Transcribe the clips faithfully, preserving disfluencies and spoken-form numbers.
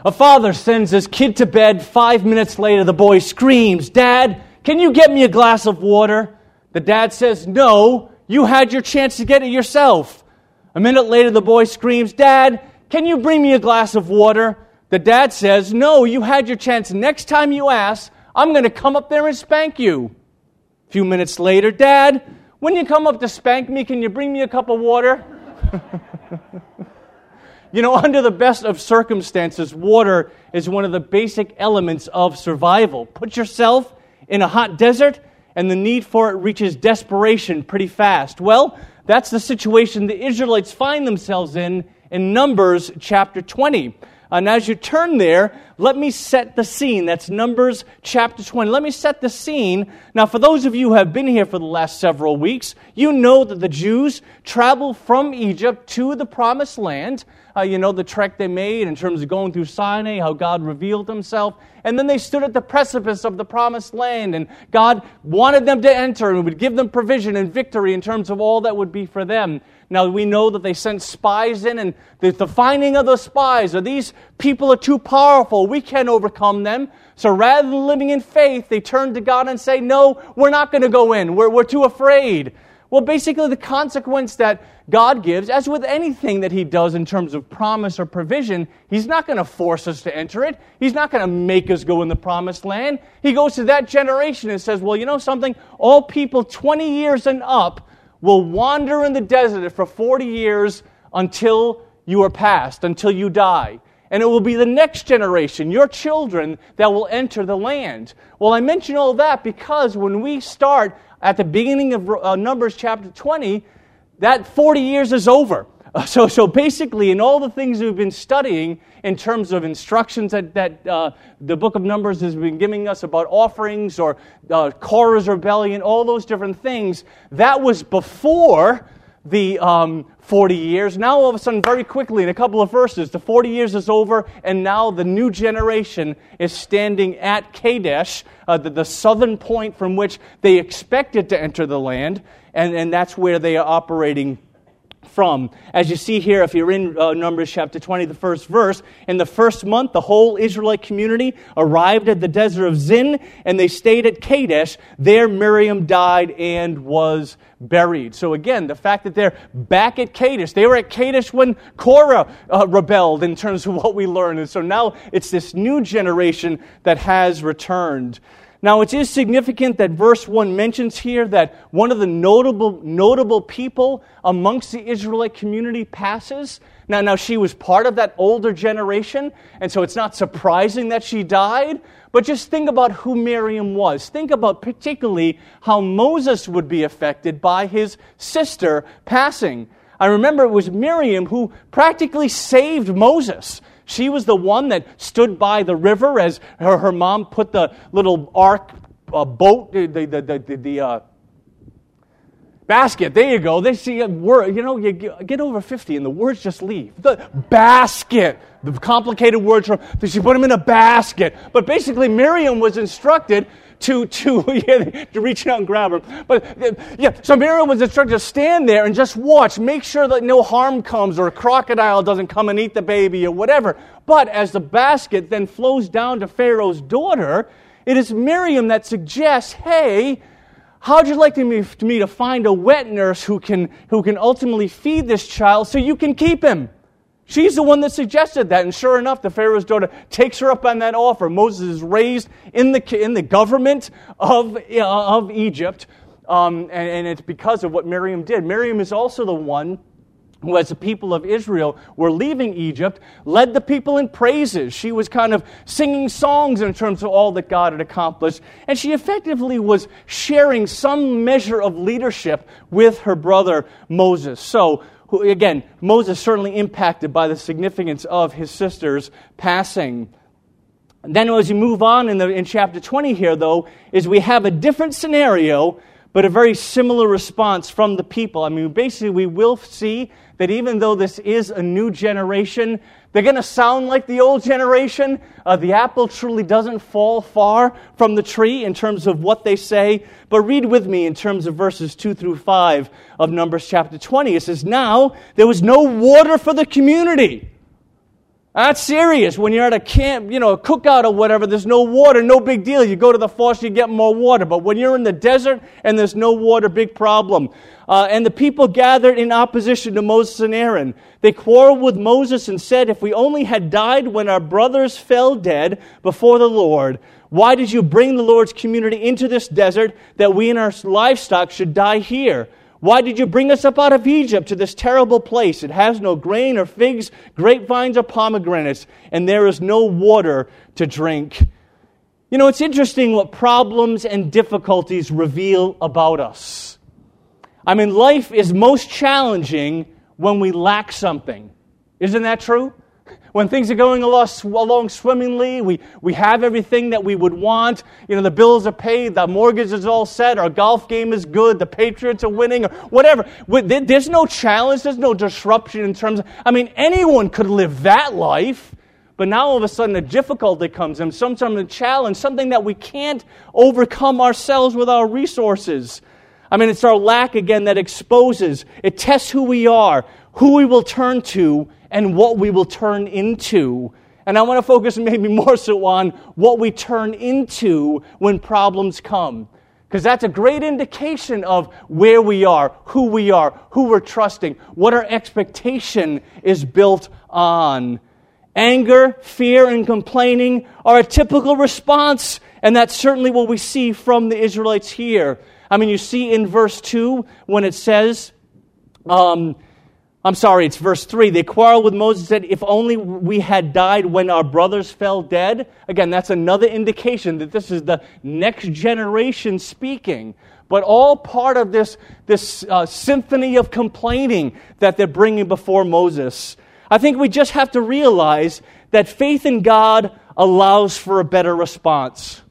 A father sends his kid to bed. Five minutes later, the boy screams, "Dad, can you get me a glass of water?" The dad says, "No, you had your chance to get it yourself." A minute later, the boy screams, "Dad, can you bring me a glass of water?" The dad says, "No, you had your chance. Next time you ask, I'm going to come up there and spank you." A few minutes later, "Dad, when you come up to spank me, can you bring me a cup of water?" You know, under the best of circumstances, water is one of the basic elements of survival. Put yourself in a hot desert, and the need for it reaches desperation pretty fast. Well, that's the situation the Israelites find themselves in in Numbers chapter twenty. And as you turn there, let me set the scene. That's Numbers chapter twenty. Let me set the scene. Now, for those of you who have been here for the last several weeks, you know that the Jews traveled from Egypt to the Promised Land. Uh, you know the trek they made in terms of going through Sinai, how God revealed Himself. And then they stood at the precipice of the Promised Land, and God wanted them to enter and would give them provision and victory in terms of all that would be for them. Now, we know that they sent spies in, and the, the finding of the spies are these people are too powerful. We can't overcome them. So rather than living in faith, they turn to God and say, "No, we're not going to go in. We're, we're too afraid." Well, basically the consequence that God gives, as with anything that He does in terms of promise or provision, He's not going to force us to enter it. He's not going to make us go in the Promised Land. He goes to that generation and says, "Well, you know something? All people twenty years and up will wander in the desert for forty years until you are past, until you die. And it will be the next generation, your children, that will enter the land." Well, I mention all that because when we start at the beginning of uh, Numbers chapter twenty, that forty years is over. Uh, so, so basically, in all the things we've been studying in terms of instructions that, that uh, the book of Numbers has been giving us about offerings or uh, Korah's rebellion, all those different things, that was before the um, forty years. Now, all of a sudden, very quickly, in a couple of verses, the forty years is over, and now the new generation is standing at Kadesh, uh, the, the southern point from which they expected to enter the land, and, and that's where they are operating from. As you see here, if you're in uh, Numbers chapter twenty, the first verse, in the first month, the whole Israelite community arrived at the desert of Zin, and they stayed at Kadesh. There Miriam died and was buried. So again, the fact that they're back at Kadesh, they were at Kadesh when Korah uh, rebelled in terms of what we learned. And so now it's this new generation that has returned. Now, it is significant that verse one mentions here that one of the notable notable people amongst the Israelite community passes. Now, now she was part of that older generation, and so it's not surprising that she died. But just think about who Miriam was. Think about particularly how Moses would be affected by his sister passing. I remember it was Miriam who practically saved Moses. She was the one that stood by the river as her, her mom put the little ark uh, boat, the the the, the, the uh, basket. There you go. They see a word. You know, you get over fifty and the words just leave. The basket. The complicated words from. She put them in a basket. But basically, Miriam was instructed to to yeah, to reach out and grab her. But yeah, so Miriam was instructed to stand there and just watch, make sure that no harm comes or a crocodile doesn't come and eat the baby or whatever. But as the basket then flows down to Pharaoh's daughter, it is Miriam that suggests, "Hey, how'd you like to me, to me to find a wet nurse who can who can ultimately feed this child so you can keep him?" She's the one that suggested that, and sure enough, the Pharaoh's daughter takes her up on that offer. Moses is raised in the in the government of, uh, of Egypt, um, and, and it's because of what Miriam did. Miriam is also the one who, as the people of Israel were leaving Egypt, led the people in praises. She was kind of singing songs in terms of all that God had accomplished, and she effectively was sharing some measure of leadership with her brother Moses. So, who, again, Moses certainly impacted by the significance of his sister's passing. And then as you move on in, the, in chapter twenty here, though, is we have a different scenario, but a very similar response from the people. I mean, basically we will see that even though this is a new generation, they're going to sound like the old generation. Uh, the apple truly doesn't fall far from the tree in terms of what they say. But read with me in terms of verses two through five of Numbers chapter twenty. It says, "Now there was no water for the community." That's serious. When you're at a camp, you know, a cookout or whatever, there's no water, no big deal. You go to the faucet, you get more water. But when you're in the desert and there's no water, big problem. Uh, and the people gathered in opposition to Moses and Aaron. They quarreled with Moses and said, if we only had died when our brothers fell dead before the Lord, why did you bring the Lord's community into this desert that we and our livestock should die here? Why did you bring us up out of Egypt to this terrible place? It has no grain or figs, grapevines or pomegranates, and there is no water to drink. You know, it's interesting what problems and difficulties reveal about us. I mean, life is most challenging when we lack something. Isn't that true? When things are going along swimmingly, we, we have everything that we would want. You know, the bills are paid, the mortgage is all set, our golf game is good, the Patriots are winning, or whatever. There's no challenge, there's no disruption in terms of, I mean, anyone could live that life. But now all of a sudden a difficulty comes in, sometimes a challenge, something that we can't overcome ourselves with our resources. I mean, it's our lack again that exposes, it tests who we are, who we will turn to, and what we will turn into. And I want to focus maybe more so on what we turn into when problems come. Because that's a great indication of where we are, who we are, who we're trusting, what our expectation is built on. Anger, fear, and complaining are a typical response, and that's certainly what we see from the Israelites here. I mean, you see in verse two when it says, um, I'm sorry, it's verse three. They quarreled with Moses and said, if only we had died when our brothers fell dead. Again, that's another indication that this is the next generation speaking. But all part of this, this uh, symphony of complaining that they're bringing before Moses. I think we just have to realize that faith in God allows for a better response.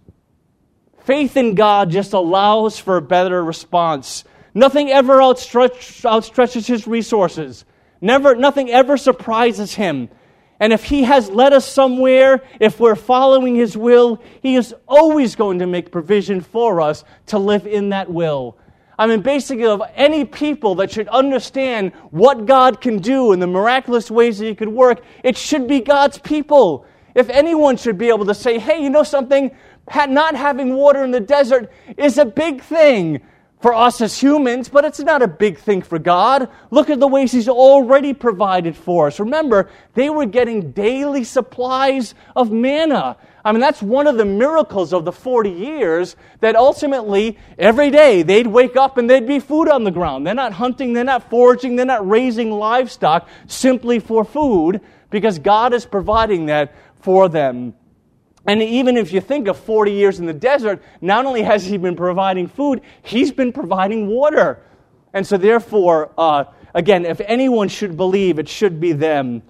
Faith in God just allows for a better response. Nothing ever outstretch, outstretches His resources. Never, nothing ever surprises Him. And if He has led us somewhere, if we're following His will, He is always going to make provision for us to live in that will. I mean, basically, of any people that should understand what God can do and the miraculous ways that He could work, it should be God's people. If anyone should be able to say, hey, you know something? Not having water in the desert is a big thing for us as humans, but it's not a big thing for God. Look at the ways He's already provided for us. Remember, they were getting daily supplies of manna. I mean, that's one of the miracles of the forty years, that ultimately, every day, they'd wake up and there'd be food on the ground. They're not hunting, they're not foraging, they're not raising livestock simply for food, because God is providing that for them. And even if you think of forty years in the desert, not only has He been providing food, He's been providing water. And so therefore, uh, again, if anyone should believe, it should be them.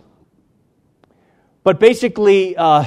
But basically, uh,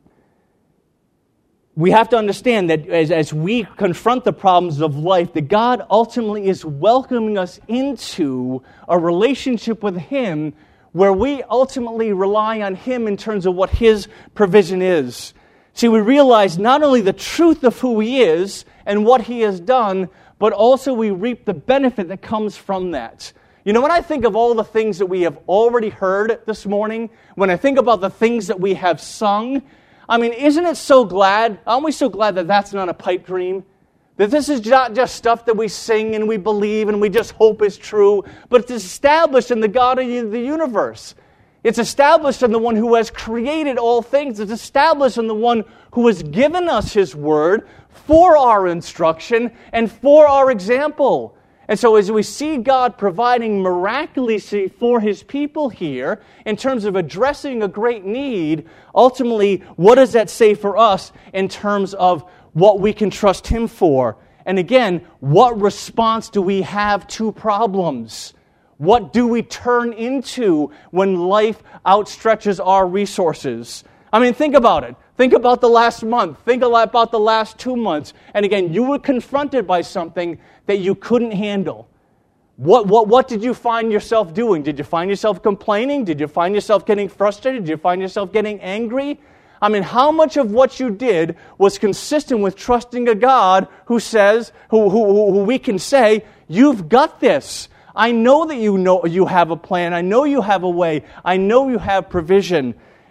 we have to understand that as, as we confront the problems of life, that God ultimately is welcoming us into a relationship with Him where we ultimately rely on Him in terms of what His provision is. See, we realize not only the truth of who He is and what He has done, but also we reap the benefit that comes from that. You know, when I think of all the things that we have already heard this morning, when I think about the things that we have sung, I mean, isn't it so glad, aren't we so glad that that's not a pipe dream? That this is not just stuff that we sing and we believe and we just hope is true, but it's established in the God of the universe. It's established in the one who has created all things. It's established in the one who has given us His word for our instruction and for our example. And so as we see God providing miraculously for His people here, in terms of addressing a great need, ultimately, what does that say for us in terms of what we can trust Him for? And again, what response do we have to problems? What do we turn into when life outstretches our resources? I mean, think about it. Think about the last month. Think about the last two months. And again, you were confronted by something that you couldn't handle. What, what, what did you find yourself doing? Did you find yourself complaining? Did you find yourself getting frustrated? Did you find yourself getting angry? I mean, how much of what you did was consistent with trusting a God who says, who, who, who we can say, you've got this. I know that you know you have a plan. I know you have a way. I know you have provision.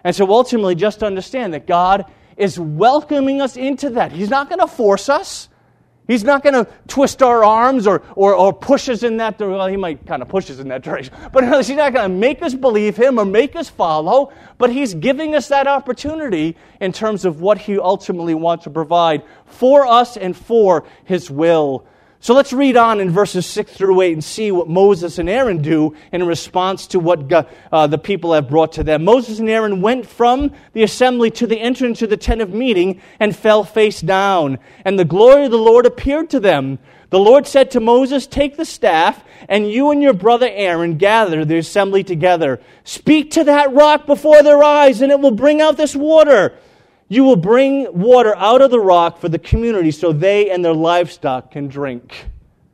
And so ultimately, just understand that God is welcoming us into that. He's not going to force us. He's not going to twist our arms or, or, or push us in that direction. Well, he might kind of push us in that direction. But he's not going to make us believe him or make us follow. But he's giving us that opportunity in terms of what he ultimately wants to provide for us and for his will. So let's read on in verses six through eight and see what Moses and Aaron do in response to what God, uh, the people have brought to them. Moses and Aaron went from the assembly to the entrance to the tent of meeting and fell face down. And the glory of the Lord appeared to them. The Lord said to Moses, "Take the staff, and you and your brother Aaron gather the assembly together. Speak to that rock before their eyes, and it will bring out this water. You will bring water out of the rock for the community so they and their livestock can drink."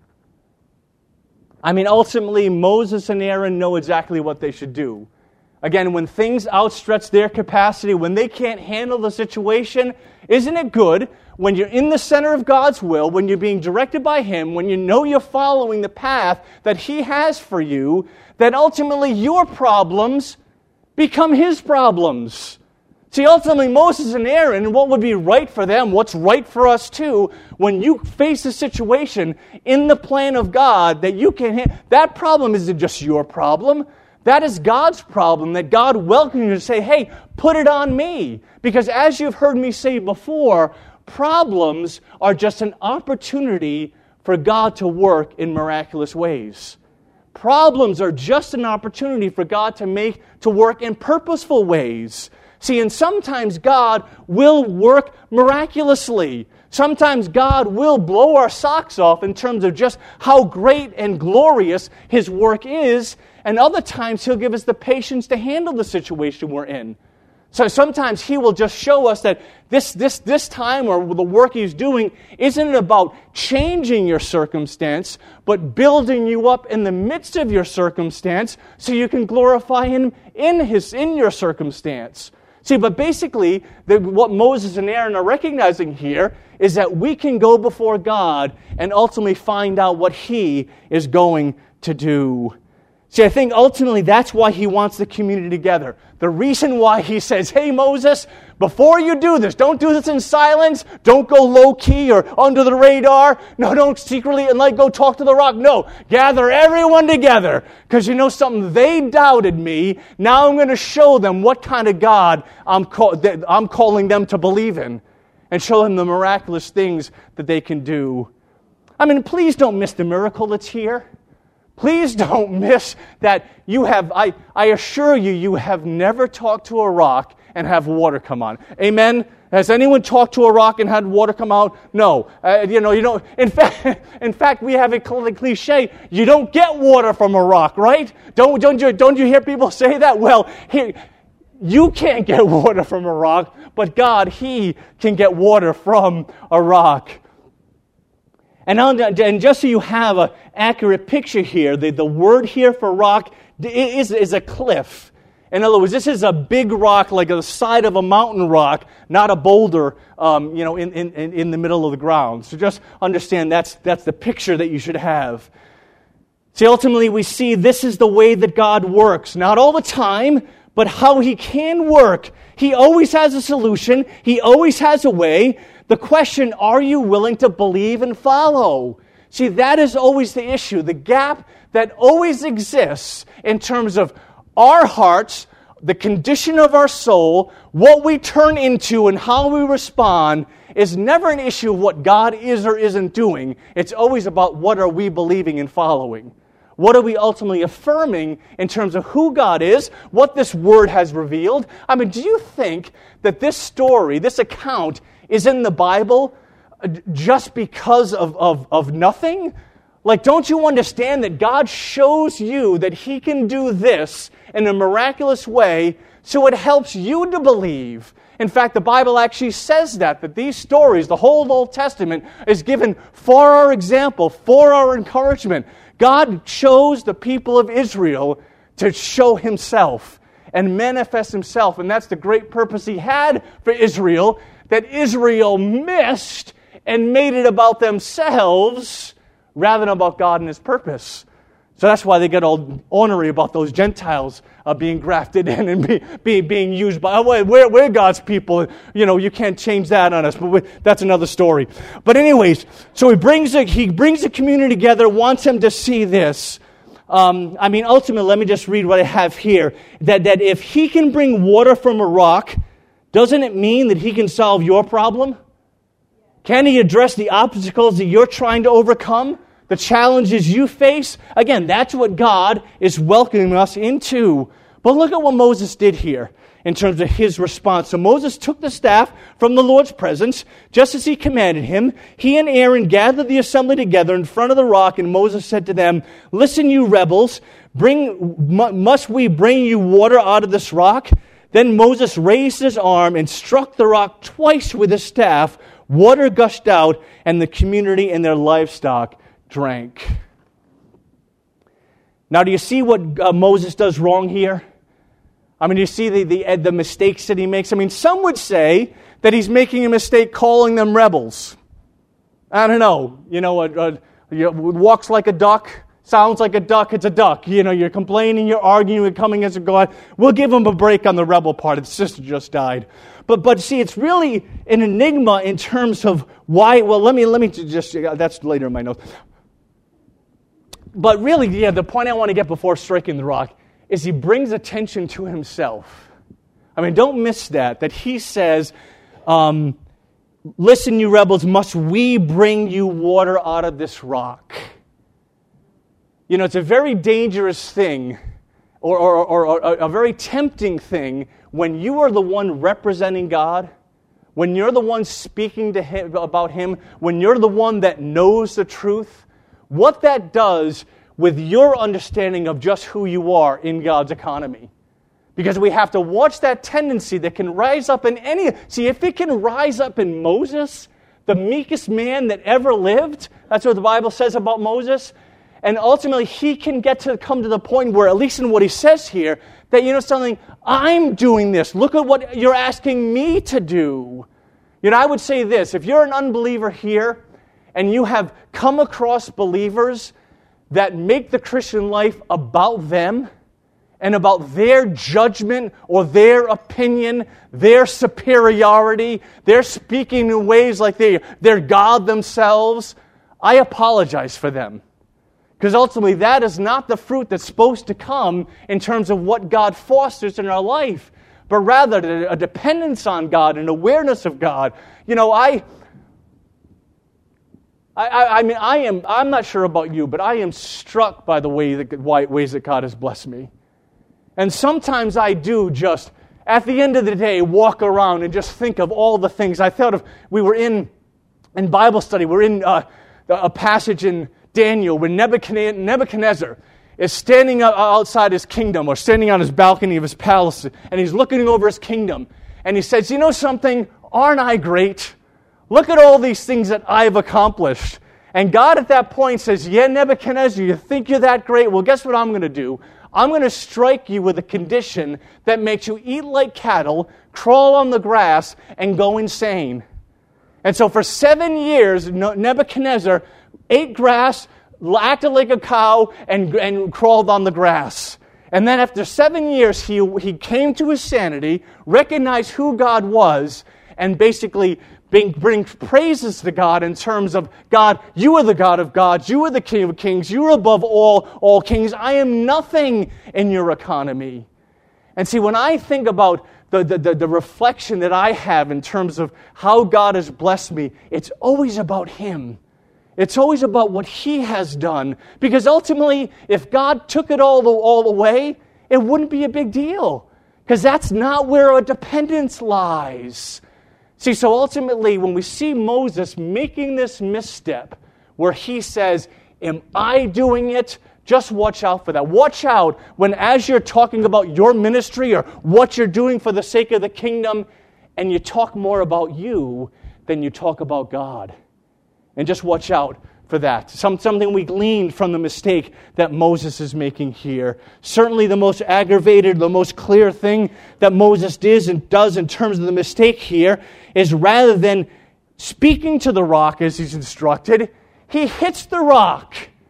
I mean, ultimately, Moses and Aaron know exactly what they should do. Again, when things outstretch their capacity, when they can't handle the situation, isn't it good when you're in the center of God's will, when you're being directed by him, when you know you're following the path that he has for you, that ultimately your problems become his problems? See, ultimately, Moses and Aaron, what would be right for them, what's right for us too, when you face a situation in the plan of God that you can handle, that problem isn't just your problem. That is God's problem, that God welcomes you to say, hey, put it on me. Because as you've heard me say before, problems are just an opportunity for God to work in miraculous ways. Problems are just an opportunity for God to make, to work in purposeful ways. See, and sometimes God will work miraculously. Sometimes God will blow our socks off in terms of just how great and glorious his work is. And other times he'll give us the patience to handle the situation we're in. So sometimes he will just show us that this, this, this time or the work he's doing isn't about changing your circumstance, but building you up in the midst of your circumstance so you can glorify him in, his, in your circumstance. See, but basically, the, what Moses and Aaron are recognizing here is that we can go before God and ultimately find out what he is going to do. See, I think ultimately that's why he wants the community together. The reason why he says, hey, Moses, before you do this, don't do this in silence. Don't go low-key or under the radar. No, don't secretly and like go talk to the rock. No, gather everyone together. Because you know something? They doubted me. Now I'm going to show them what kind of God I'm, call- that I'm calling them to believe in. And show them the miraculous things that they can do. I mean, please don't miss the miracle that's here. Please don't miss that you have, I, I assure you, you have never talked to a rock and have water come on. Amen? Has anyone talked to a rock and had water come out? No. Uh, you know, you don't, in fact, in fact, we have a cliche, you don't get water from a rock, right? Don't, don't, you, don't you hear people say that? Well, here, you can't get water from a rock, but God, he can get water from a rock. And, and just so you have an accurate picture here, the, the word here for rock is, is a cliff. In other words, this is a big rock like the side of a mountain rock, not a boulder um, you know, in, in, in the middle of the ground. So just understand that's, that's the picture that you should have. See, ultimately we see this is the way that God works. Not all the time, but how he can work. He always has a solution. He always has a way. The question, are you willing to believe and follow? See, that is always the issue. The gap that always exists in terms of our hearts, the condition of our soul, what we turn into and how we respond is never an issue of what God is or isn't doing. It's always about what are we believing and following. What are we ultimately affirming in terms of who God is, what this word has revealed? I mean, do you think that this story, this account, is in the Bible just because of, of, of nothing? Like, don't you understand that God shows you that he can do this in a miraculous way so it helps you to believe? In fact, the Bible actually says that, that these stories, the whole Old Testament, is given for our example, for our encouragement. God chose the people of Israel to show himself and manifest himself. And that's the great purpose he had for Israel, that Israel missed and made it about themselves rather than about God and his purpose. So that's why they get all ornery about those Gentiles uh, being grafted in and be, be, being used by, oh, wait, we're, we're God's people. You know, you can't change that on us, but we, that's another story. But anyways, so he brings, the, he brings the community together, wants them to see this. Um, I mean, ultimately, let me just read what I have here. That, that if he can bring water from a rock, doesn't it mean that he can solve your problem? Can he address the obstacles that you're trying to overcome? The challenges you face? Again, that's what God is welcoming us into. But look at what Moses did here in terms of his response. So Moses took the staff from the Lord's presence, just as he commanded him. He and Aaron gathered the assembly together in front of the rock, and Moses said to them, "Listen, you rebels, bring, must we bring you water out of this rock?" Then Moses raised his arm and struck the rock twice with his staff. Water gushed out, and the community and their livestock drank. Now, do you see what uh, Moses does wrong here? I mean, do you see the, the, the mistakes that he makes? I mean, some would say that he's making a mistake calling them rebels. I don't know. You know, uh, uh, walks like a duck, sounds like a duck, it's a duck. You know, you're complaining, you're arguing, you're coming as a God. We'll give him a break on the rebel part. His sister just died. But but see, it's really an enigma in terms of why. Well, let me let me just, that's later in my notes. But really, yeah, the point I want to get before striking the rock is he brings attention to himself. I mean, don't miss that, that he says, um, "Listen, you rebels, must we bring you water out of this rock?" You know, it's a very dangerous thing, or, or, or, or a, a very tempting thing, when you are the one representing God, when you're the one speaking to him about him, when you're the one that knows the truth, what that does with your understanding of just who you are in God's economy. Because we have to watch that tendency that can rise up in any... See, if it can rise up in Moses, the meekest man that ever lived, that's what the Bible says about Moses, and ultimately he can get to come to the point where, at least in what he says here, that, you know something, I'm doing this. Look at what you're asking me to do. You know, I would say this, if you're an unbeliever here, and you have come across believers that make the Christian life about them and about their judgment or their opinion, their superiority, they're speaking in ways like they, they're God themselves, I apologize for them. Because ultimately that is not the fruit that's supposed to come in terms of what God fosters in our life, but rather a dependence on God, an awareness of God. You know, I... I, I mean, I am, I'm not sure about you, but I am struck by the way that, ways that God has blessed me. And sometimes I do just, at the end of the day, walk around and just think of all the things. I thought of, we were in, in Bible study, we're in uh, a passage in Daniel where Nebuchadnezzar is standing outside his kingdom or standing on his balcony of his palace, and he's looking over his kingdom. And he says, "You know something? Aren't I great? Look at all these things that I've accomplished." And God at that point says, "Yeah, Nebuchadnezzar, you think you're that great? Well, guess what I'm going to do? I'm going to strike you with a condition that makes you eat like cattle, crawl on the grass, and go insane." And so for seven years, Nebuchadnezzar ate grass, acted like a cow, and, and crawled on the grass. And then after seven years, he, he came to his sanity, recognized who God was, and basically Bring, bring praises to God in terms of, "God, you are the God of gods. You are the King of kings. You are above all, all kings. I am nothing in your economy." And see, when I think about the, the, the, the reflection that I have in terms of how God has blessed me, it's always about Him. It's always about what He has done. Because ultimately, if God took it all, all away, it wouldn't be a big deal. Because that's not where our dependence lies. See, so ultimately, when we see Moses making this misstep where he says, "Am I doing it?" Just watch out for that. Watch out when, as you're talking about your ministry or what you're doing for the sake of the kingdom, and you talk more about you than you talk about God. And just watch out for that. Some, something we gleaned from the mistake that Moses is making here. Certainly the most aggravated, the most clear thing that Moses does and does in terms of the mistake here is, rather than speaking to the rock as he's instructed, he hits the rock.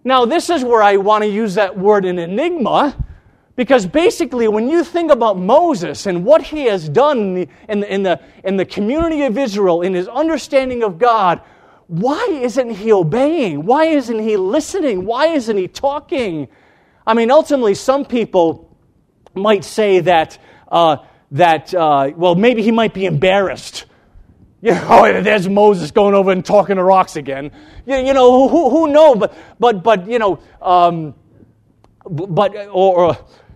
Now, this is where I want to use that word an enigma, because basically when you think about Moses and what he has done in the, in the, in the, in the community of Israel, in his understanding of God, why isn't he obeying? Why isn't he listening? Why isn't he talking? I mean, ultimately, some people might say that, uh, that uh, well, maybe he might be embarrassed. You know, oh, there's Moses going over and talking to rocks again. You, you know, who who knows? But but but you know, um, but or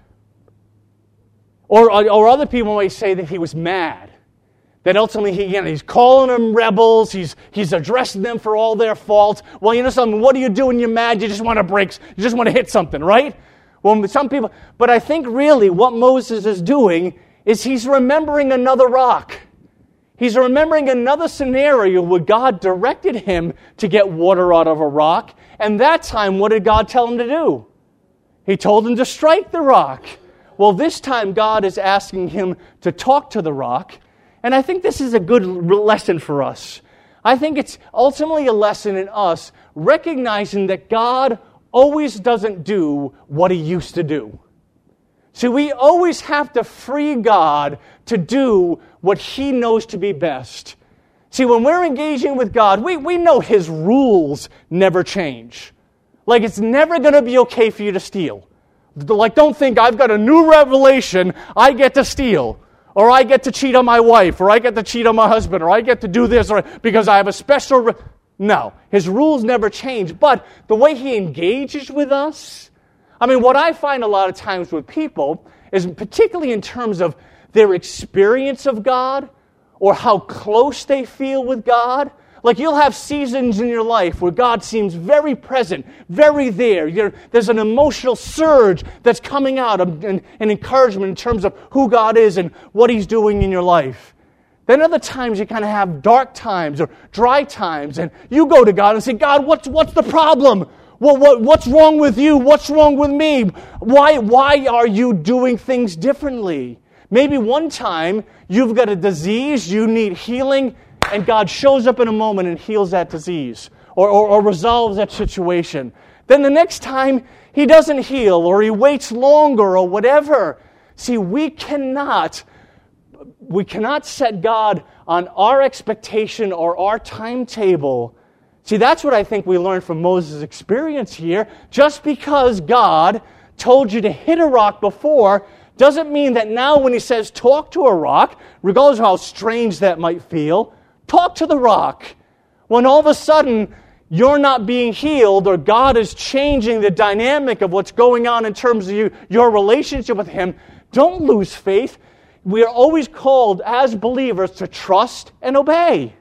or or other people might say that he was mad. That ultimately he, you know, he's calling them rebels. He's he's addressing them for all their faults. Well, you know something. What do you do when you're mad? You just want to break. You just want to hit something, right? Well, some people. But I think really what Moses is doing is he's remembering another rock. He's remembering another scenario where God directed him to get water out of a rock. And that time, what did God tell him to do? He told him to strike the rock. Well, this time God is asking him to talk to the rock. And I think this is a good lesson for us. I think it's ultimately a lesson in us recognizing that God always doesn't do what he used to do. See, we always have to free God to do what he knows to be best. See, when we're engaging with God, we, we know his rules never change. Like, it's never going to be okay for you to steal. Like, don't think I've got a new revelation, I get to steal. Or I get to cheat on my wife, or I get to cheat on my husband, or I get to do this, or because I have a special... Re- no, his rules never change. But the way he engages with us... I mean, what I find a lot of times with people is particularly in terms of their experience of God or how close they feel with God. Like you'll have seasons in your life where God seems very present, very there. You're, there's an emotional surge that's coming out of an, an encouragement in terms of who God is and what he's doing in your life. Then other times you kind of have dark times or dry times and you go to God and say, God, what's, what's the problem? Well, what, what's wrong with you? What's wrong with me? Why, why are you doing things differently? Maybe one time you've got a disease, you need healing, and God shows up in a moment and heals that disease or, or, or resolves that situation. Then the next time he doesn't heal or he waits longer or whatever. See, we cannot, we cannot set God on our expectation or our timetable. See, that's what I think we learned from Moses' experience here. Just because God told you to hit a rock before doesn't mean that now when he says talk to a rock, regardless of how strange that might feel, talk to the rock. When all of a sudden you're not being healed or God is changing the dynamic of what's going on in terms of you, your relationship with him, don't lose faith. We are always called as believers to trust and obey.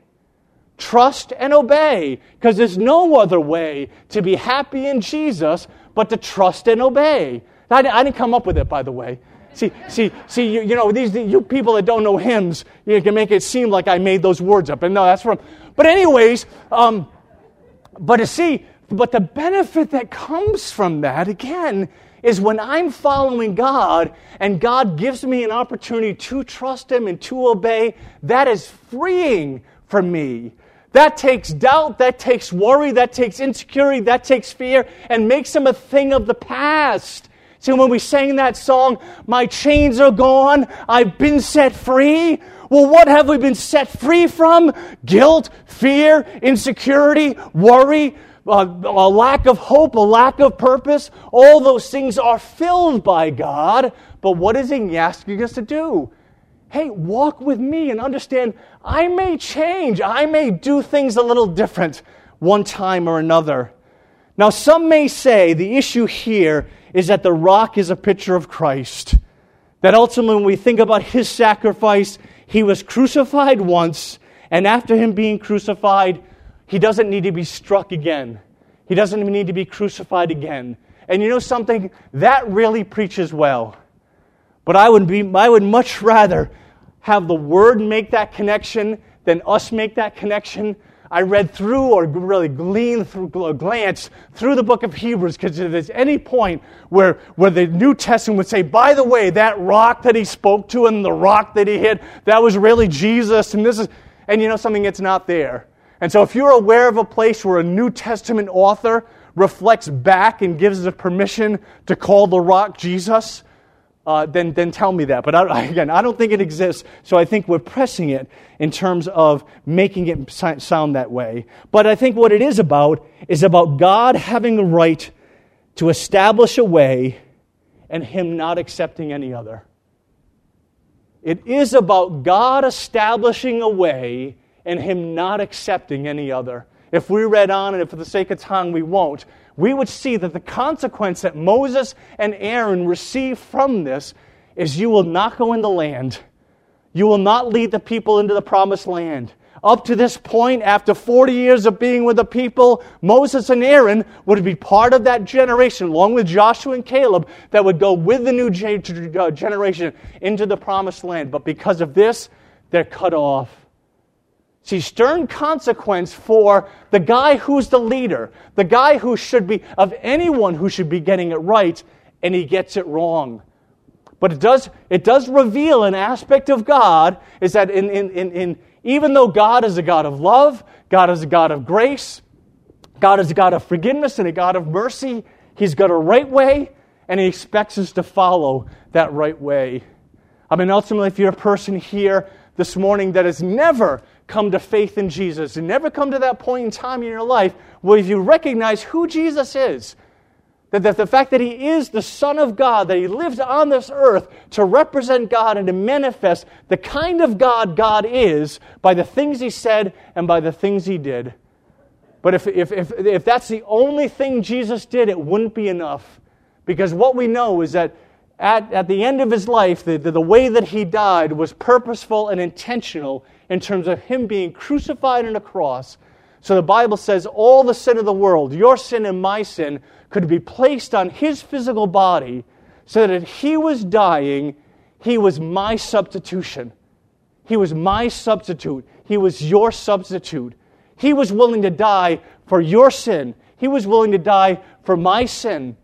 Trust and obey, because there's no other way to be happy in Jesus but to trust and obey. I, I didn't come up with it, by the way. See, see, see. You, you know, these you people that don't know hymns, you can make it seem like I made those words up, and no, that's from. But anyways, um, but to see, but the benefit that comes from that again is when I'm following God and God gives me an opportunity to trust him and to obey. That is freeing for me. That takes doubt, that takes worry, that takes insecurity, that takes fear, and makes them a thing of the past. See, when we sang that song, my chains are gone, I've been set free. Well, what have we been set free from? Guilt, fear, insecurity, worry, a, a lack of hope, a lack of purpose. All those things are filled by God. But what is he asking us to do? Hey, walk with me and understand I may change. I may do things a little different one time or another. Now, some may say the issue here is that the rock is a picture of Christ. That ultimately, when we think about his sacrifice, he was crucified once, and after him being crucified, he doesn't need to be struck again. He doesn't need to be crucified again. And you know something? That really preaches well. But I would be, I would much rather have the Word make that connection than us make that connection. I read through or really gleaned through, glance through the book of Hebrews, because if there's any point where, where the New Testament would say, by the way, that rock that he spoke to and the rock that he hit, that was really Jesus, and this is, and you know something, it's not there. And so if you're aware of a place where a New Testament author reflects back and gives us permission to call the rock Jesus, uh, then, then tell me that. But I, again, I don't think it exists, so I think we're pressing it in terms of making it sound that way. But I think what it is about is about God having the right to establish a way and Him not accepting any other. It is about God establishing a way and Him not accepting any other. If we read on, and if for the sake of time we won't, we would see that the consequence that Moses and Aaron received from this is you will not go in the land. You will not lead the people into the promised land. Up to this point, after forty years of being with the people, Moses and Aaron would be part of that generation, along with Joshua and Caleb, that would go with the new generation into the promised land. But because of this, they're cut off. See, stern consequence for the guy who's the leader, the guy who should be, of anyone who should be getting it right, and he gets it wrong. But it does it does reveal an aspect of God, is that in, in, in, in even though God is a God of love, God is a God of grace, God is a God of forgiveness and a God of mercy, He's got a right way, and He expects us to follow that right way. I mean, ultimately, if you're a person here this morning that has never come to faith in Jesus and never come to that point in time in your life where you recognize who Jesus is, that, that the fact that He is the Son of God, that He lived on this earth to represent God and to manifest the kind of God God is by the things He said and by the things He did. But if, if, if, if that's the only thing Jesus did, it wouldn't be enough. Because what we know is that At, at the end of His life, the, the, the way that He died was purposeful and intentional in terms of Him being crucified on a cross. So the Bible says all the sin of the world, your sin and my sin, could be placed on His physical body so that if He was dying, He was my substitution. He was my substitute. He was your substitute. He was willing to die for your sin. He was willing to die for my sin,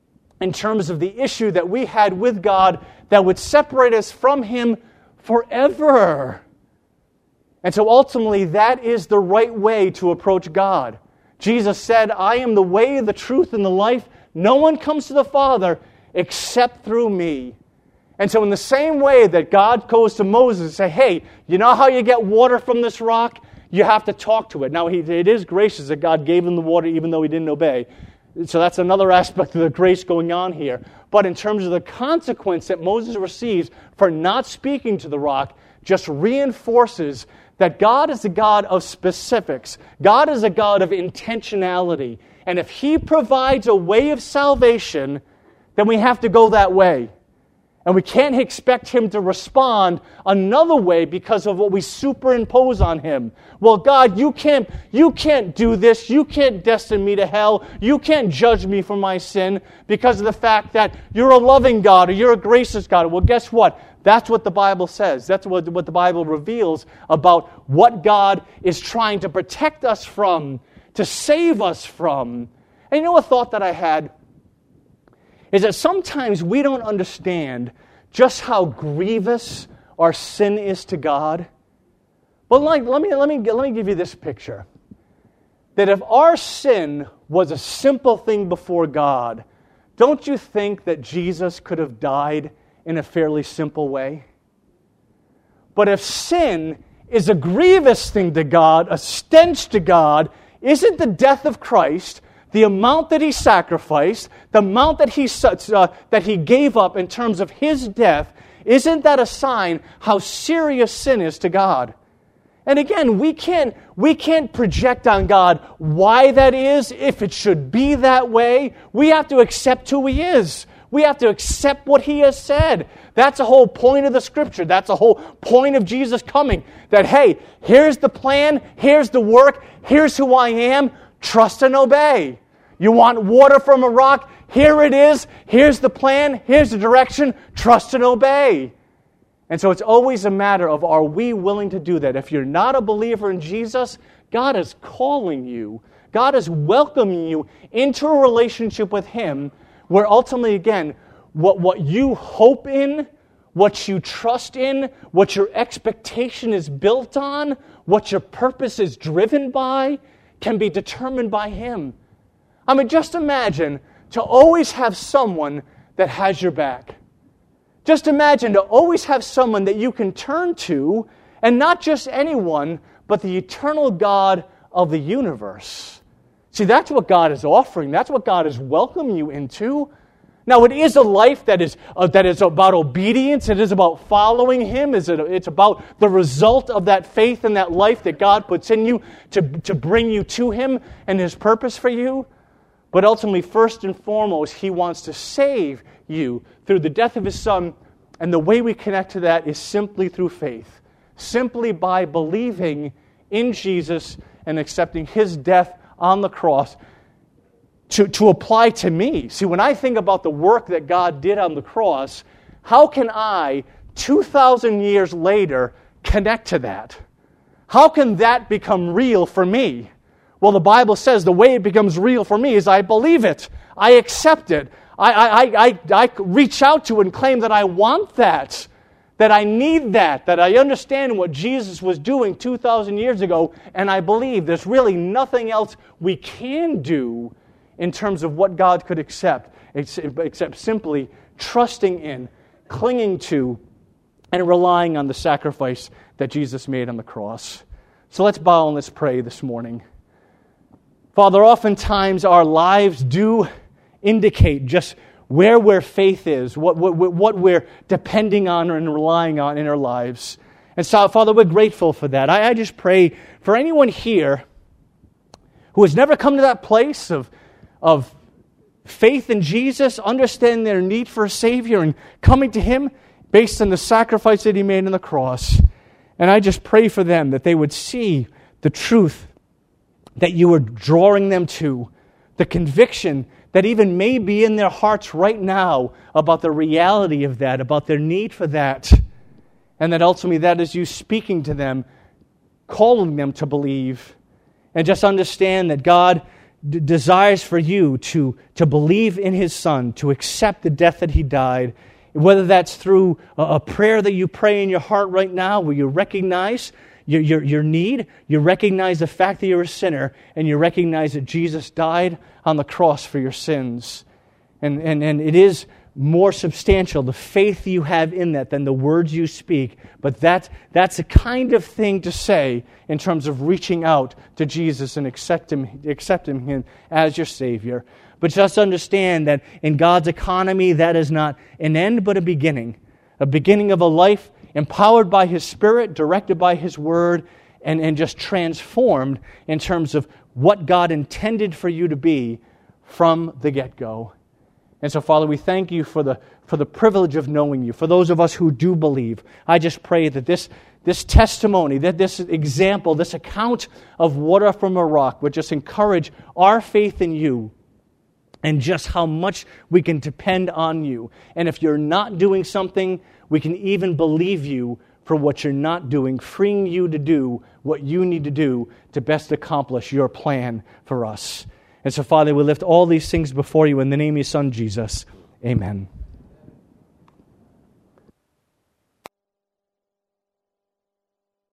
in terms of the issue that we had with God that would separate us from Him forever. And so ultimately, that is the right way to approach God. Jesus said, I am the way, the truth, and the life. No one comes to the Father except through me. And so in the same way that God goes to Moses and say, hey, you know how you get water from this rock? You have to talk to it. Now, he, it is gracious that God gave him the water even though he didn't obey. So that's another aspect of the grace going on here. But in terms of the consequence that Moses receives for not speaking to the rock, just reinforces that God is a God of specifics. God is a God of intentionality. And if He provides a way of salvation, then we have to go that way. And we can't expect Him to respond another way because of what we superimpose on Him. Well, God, you can't, you can't do this. You can't destine me to hell. You can't judge me for my sin because of the fact that you're a loving God or you're a gracious God. Well, guess what? That's what the Bible says. That's what, what the Bible reveals about what God is trying to protect us from, to save us from. And you know a thought that I had? Is that sometimes we don't understand just how grievous our sin is to God. But like, let me, let me, let me give you this picture. That if our sin was a simple thing before God, don't you think that Jesus could have died in a fairly simple way? But if sin is a grievous thing to God, a stench to God, isn't the death of Christ, the amount that He sacrificed, the amount that he, uh, that he gave up in terms of His death, isn't that a sign how serious sin is to God? And again, we can't, we can't project on God why that is, if it should be that way. We have to accept who He is. We have to accept what He has said. That's the whole point of the Scripture. That's the whole point of Jesus coming. That, hey, here's the plan, here's the work, here's who I am. Trust and obey. You want water from a rock? Here it is. Here's the plan. Here's the direction. Trust and obey. And so it's always a matter of, are we willing to do that? If you're not a believer in Jesus, God is calling you. God is welcoming you into a relationship with Him where ultimately, again, what, what you hope in, what you trust in, what your expectation is built on, what your purpose is driven by, can be determined by Him. I mean, just imagine to always have someone that has your back. Just imagine to always have someone that you can turn to, and not just anyone, but the eternal God of the universe. See, that's what God is offering. That's what God is welcoming you into. Now, it is a life that is uh, that is about obedience. It is about following Him. It's about the result of that faith and that life that God puts in you to, to bring you to Him and His purpose for you. But ultimately, first and foremost, He wants to save you through the death of His Son. And the way we connect to that is simply through faith. Simply by believing in Jesus and accepting His death on the cross to, to apply to me. See, when I think about the work that God did on the cross, how can I, two thousand years later, connect to that? How can that become real for me? Well, the Bible says the way it becomes real for me is I believe it. I accept it. I, I, I, I reach out to and claim that I want that, that I need that, that I understand what Jesus was doing two thousand years ago, and I believe there's really nothing else we can do in terms of what God could accept, except simply trusting in, clinging to, and relying on the sacrifice that Jesus made on the cross. So let's bow and let's pray this morning. Father, oftentimes our lives do indicate just where where faith is, what, what, what we're depending on and relying on in our lives. And so, Father, we're grateful for that. I, I just pray for anyone here who has never come to that place of of faith in Jesus, understanding their need for a Savior and coming to Him based on the sacrifice that He made on the cross. And I just pray for them that they would see the truth that you are drawing them to, the conviction that even may be in their hearts right now about the reality of that, about their need for that, and that ultimately that is you speaking to them, calling them to believe, and just understand that God d- desires for you to, to believe in His Son, to accept the death that He died, whether that's through a, a prayer that you pray in your heart right now where you recognize your, your, your need, you recognize the fact that you're a sinner, and you recognize that Jesus died on the cross for your sins. And, and, and it is more substantial, the faith you have in that, than the words you speak. But that, that's a kind of thing to say in terms of reaching out to Jesus and accepting, accepting Him as your Savior. But just understand that in God's economy, that is not an end, but a beginning. A beginning of a life empowered by His Spirit, directed by His Word, and, and just transformed in terms of what God intended for you to be from the get-go. And so, Father, we thank you for the for the privilege of knowing you. For those of us who do believe, I just pray that this, this testimony, that this example, this account of water from a rock would just encourage our faith in you and just how much we can depend on you. And if you're not doing something, we can even believe you for what you're not doing, freeing you to do what you need to do to best accomplish your plan for us. And so, Father, we lift all these things before you in the name of your Son, Jesus. Amen.